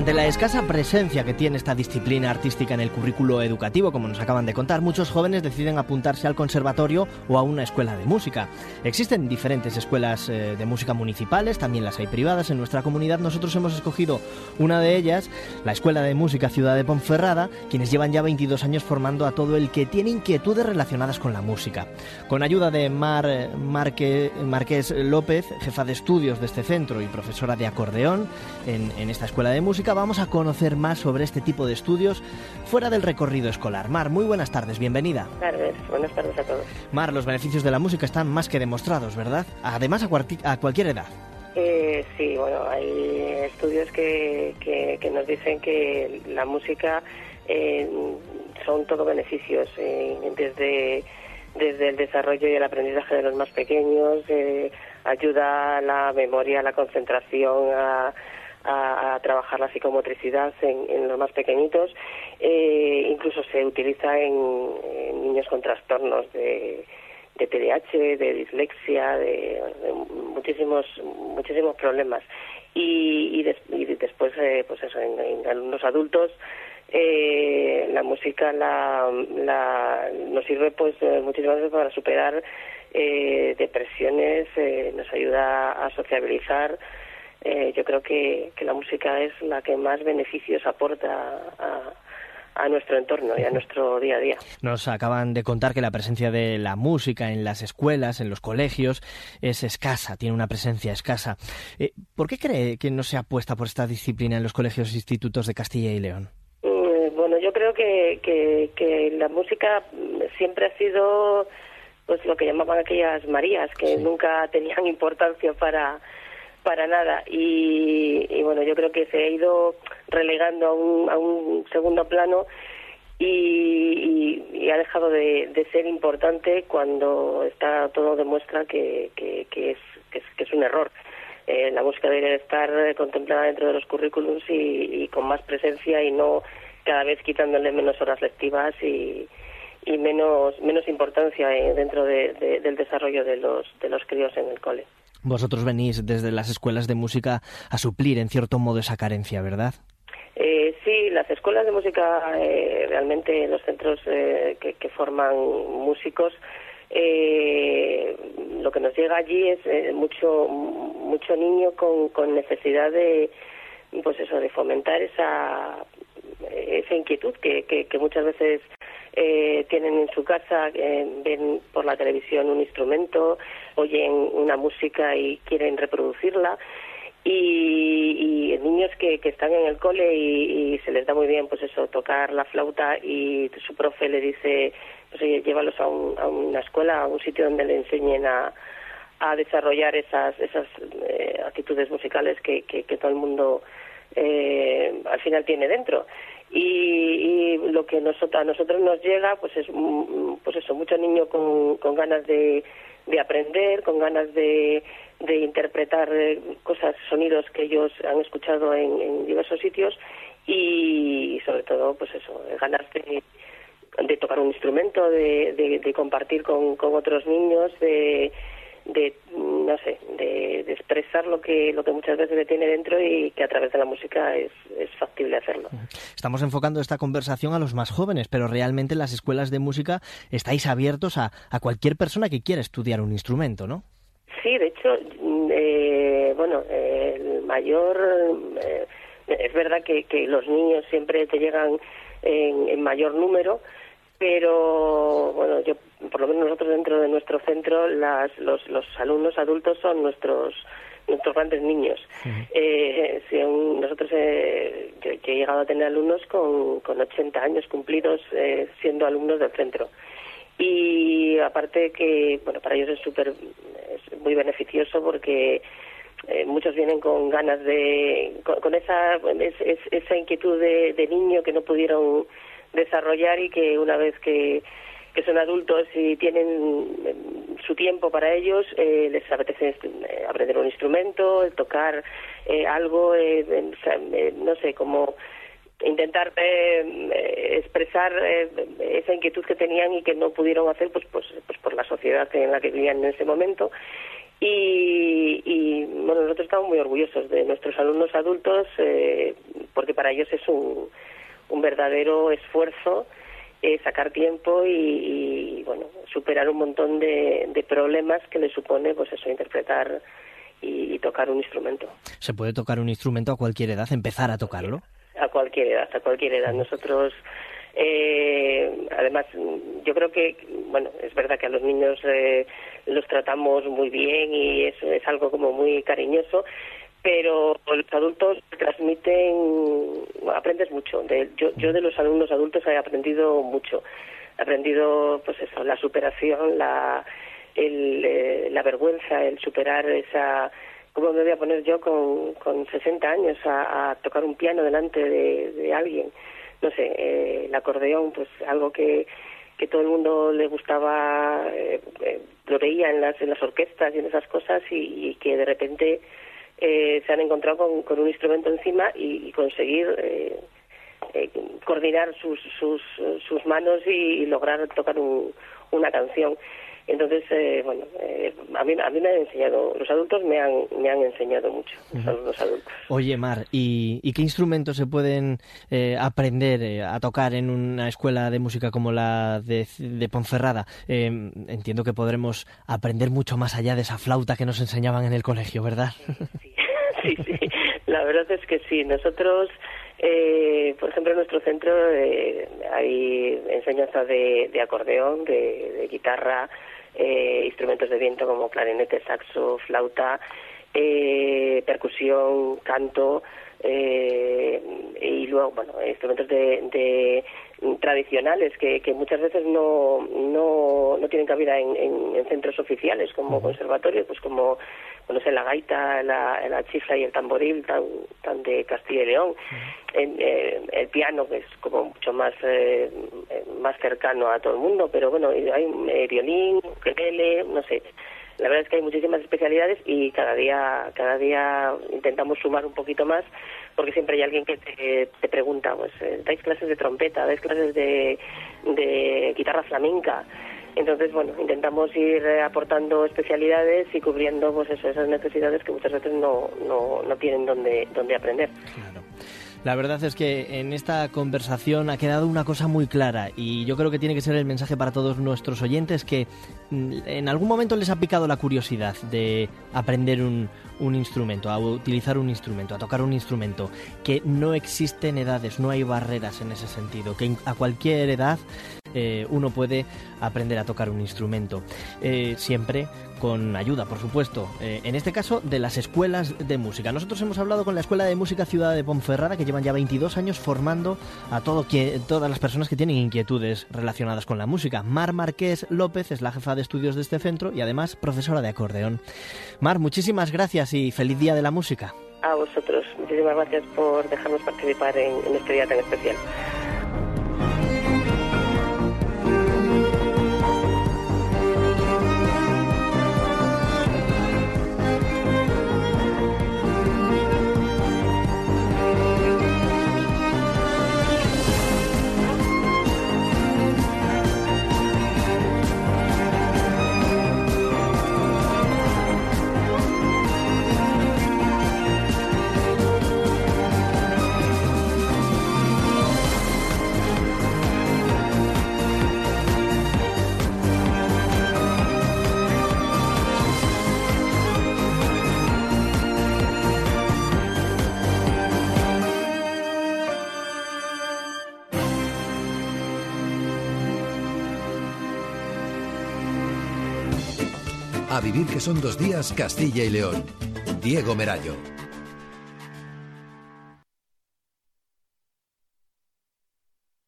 Ante la escasa presencia que tiene esta disciplina artística en el currículo educativo, como nos acaban de contar, muchos jóvenes deciden apuntarse al conservatorio o a una escuela de música. Existen diferentes escuelas de música municipales, también las hay privadas en nuestra comunidad. Nosotros hemos escogido una de ellas, la Escuela de Música Ciudad de Ponferrada, quienes llevan ya 22 años formando a todo el que tiene inquietudes relacionadas con la música. Con ayuda de Marqués López, jefa de estudios de este centro y profesora de acordeón en esta escuela de música, vamos a conocer más sobre este tipo de estudios fuera del recorrido escolar. Mar, muy buenas tardes, bienvenida. Buenas tardes a todos. Mar, los beneficios de la música están más que demostrados, ¿verdad? Además, a cualquier edad. Sí, bueno, hay estudios que nos dicen que la música son todo beneficios, desde el desarrollo y el aprendizaje de los más pequeños, ayuda a la memoria, a la concentración, a trabajar la psicomotricidad en los más pequeñitos. Incluso se utiliza en niños con trastornos de TDAH, de dislexia, de muchísimos problemas. Y después, pues eso, en alumnos adultos, la música nos sirve pues muchísimas veces para superar depresiones, nos ayuda a sociabilizar. Yo creo que la música es la que más beneficios aporta a nuestro entorno y a nuestro día a día. Nos acaban de contar que la presencia de la música en las escuelas, en los colegios, es escasa, tiene una presencia escasa. ¿Por qué cree que no se apuesta por esta disciplina en los colegios e institutos de Castilla y León? Bueno, yo creo que la música siempre ha sido pues lo que llamaban aquellas Marías, que sí, nunca tenían importancia para nada, y bueno, yo creo que se ha ido relegando a un segundo plano y ha dejado de ser importante cuando todo demuestra que es un error. La música debería estar contemplada dentro de los currículums y con más presencia, y no cada vez quitándole menos horas lectivas y menos importancia dentro del desarrollo de los críos en el cole. Vosotros venís desde las escuelas de música a suplir, en cierto modo, esa carencia, ¿verdad? Sí, las escuelas de música, realmente los centros que forman músicos, lo que nos llega allí es mucho niño con necesidad de fomentar esa inquietud que muchas veces tienen en su casa, ven por la televisión un instrumento, oyen una música y quieren reproducirla, y niños que están en el cole y se les da muy bien tocar la flauta, y su profe le dice, pues oye, llévalos a una escuela, a un sitio donde le enseñen a desarrollar esas actitudes musicales que todo el mundo al final tiene dentro. Y lo que a nosotros nos llega pues es mucho niño con ganas de aprender, con ganas de interpretar cosas, sonidos que ellos han escuchado en diversos sitios, y sobre todo ganas de tocar un instrumento, de compartir con otros niños, de expresar lo que muchas veces le tiene dentro, y que a través de la música es factible hacerlo. Estamos enfocando esta conversación a los más jóvenes, pero realmente en las escuelas de música estáis abiertos a cualquier persona que quiera estudiar un instrumento, ¿no? Sí, de hecho, el mayor... es verdad que los niños siempre te llegan en mayor número, pero bueno, por lo menos nosotros dentro de nuestro centro, los alumnos adultos son nuestros grandes niños. Uh-huh. Nosotros yo he llegado a tener alumnos con 80 años cumplidos siendo alumnos del centro, y aparte que para ellos es muy beneficioso, porque muchos vienen con ganas con esa inquietud de niño que no pudieron desarrollar, y que una vez que son adultos y tienen su tiempo para ellos, les apetece aprender un instrumento, tocar algo, como intentar expresar esa inquietud que tenían y que no pudieron hacer pues por la sociedad en la que vivían en ese momento. Y bueno, nosotros estamos muy orgullosos de nuestros alumnos adultos, porque para ellos es un verdadero esfuerzo sacar tiempo y bueno, superar un montón de problemas que les supone pues eso, interpretar y tocar un instrumento. ¿Se puede tocar un instrumento a cualquier edad, empezar a tocarlo? A cualquier edad. Nosotros, además, yo creo que, bueno, es verdad que a los niños los tratamos muy bien y eso es algo como muy cariñoso, pero los adultos transmiten, aprendes mucho. Yo de los alumnos adultos he aprendido mucho. He aprendido, pues eso, la superación, la vergüenza, el superar esa... ¿Cómo me voy a poner yo con 60 años a tocar un piano delante de alguien? No sé, el acordeón, pues algo que todo el mundo le gustaba, lo veía en las orquestas y en esas cosas y que de repente se han encontrado con un instrumento encima y conseguir coordinar sus manos y lograr tocar una canción. Entonces, a mí me han enseñado, los adultos me han enseñado mucho, los adultos. Oye, Mar, ¿y qué instrumentos se pueden aprender a tocar en una escuela de música como la de Ponferrada? Entiendo que podremos aprender mucho más allá de esa flauta que nos enseñaban en el colegio, ¿verdad? Sí, la verdad es que sí. Nosotros, por ejemplo, en nuestro centro hay enseñanza de acordeón, de guitarra, instrumentos de viento como clarinete, saxo, flauta, percusión, canto, y luego, bueno, instrumentos de tradicionales que muchas veces no tienen cabida en centros oficiales como conservatorios, pues como, no sé, la gaita, la chifla y el tamboril tan de Castilla y León, el piano, que es como mucho más cercano a todo el mundo, pero bueno, hay violín, ukelele, no sé. La verdad es que hay muchísimas especialidades y cada día intentamos sumar un poquito más, porque siempre hay alguien que te pregunta, pues, ¿dais clases de trompeta? ¿Dais clases de guitarra flamenca? Entonces, bueno, intentamos ir aportando especialidades y cubriendo, pues eso, esas necesidades que muchas veces no tienen donde aprender. Claro. La verdad es que en esta conversación ha quedado una cosa muy clara y yo creo que tiene que ser el mensaje para todos nuestros oyentes, que en algún momento les ha picado la curiosidad de aprender un instrumento, a utilizar un instrumento, a tocar un instrumento, que no existen edades, no hay barreras en ese sentido, que a cualquier edad uno puede aprender a tocar un instrumento, siempre con ayuda, por supuesto, en este caso de las escuelas de música. Nosotros hemos hablado con la Escuela de Música Ciudad de Ponferrada, que llevan ya 22 años formando a todas las personas que tienen inquietudes relacionadas con la música. Mar Marqués López es la jefa de estudios de este centro y además profesora de acordeón. Mar, muchísimas gracias y feliz Día de la Música. A vosotros, muchísimas gracias por dejarnos participar en este día tan especial. A vivir que son 2 días, Castilla y León. Diego Merallo.